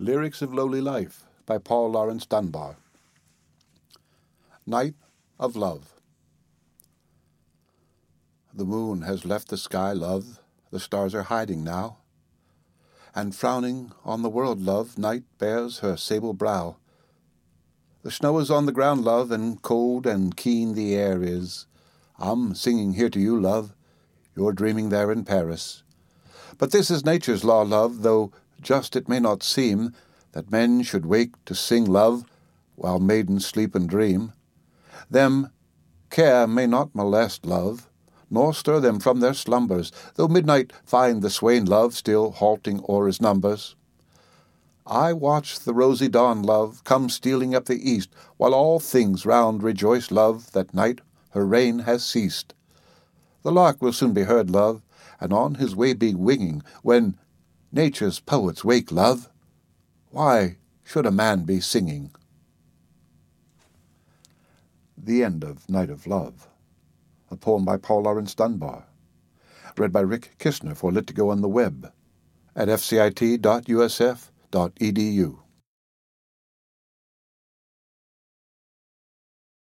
Lyrics of Lowly Life by Paul Laurence Dunbar. Night of Love. The moon has left the sky, love, the stars are hiding now, and frowning on the world, love, night bears her sable brow. The snow is on the ground, love, and cold and keen the air is. I'm singing here to you, love, you're dreaming there in Paris. But this is nature's law, love, though just it may not seem that men should wake to sing love while maidens sleep and dream. Them care may not molest, love, nor stir them from their slumbers, though midnight find the swain, love, still halting o'er his numbers. I watch the rosy dawn, love, come stealing up the east, while all things round rejoice, love, that night her reign has ceased. The lark will soon be heard, love, and on his way be winging, when nature's poets wake, love. Why should a man be singing? The End of Night of Love, a poem by Paul Laurence Dunbar, read by Rick Kistner for Lit2Go on the web at fcit.usf.edu.